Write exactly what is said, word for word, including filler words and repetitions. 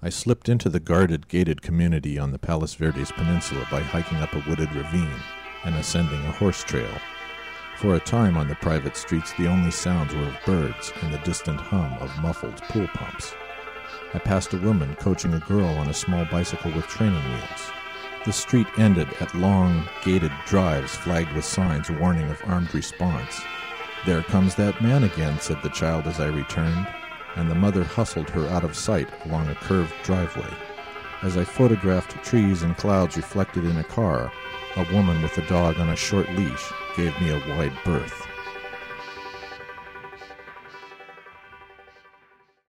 I slipped into the guarded, gated community on the Palos Verdes Peninsula by hiking up a wooded ravine and ascending a horse trail. For a time on the private streets, the only sounds were of birds and the distant hum of muffled pool pumps. I passed a woman coaching a girl on a small bicycle with training wheels. The street ended at long, gated drives flagged with signs warning of armed response. "There comes that man again," said the child as I returned, and the mother hustled her out of sight along a curved driveway. As I photographed trees and clouds reflected in a car, a woman with a dog on a short leash gave me a wide berth.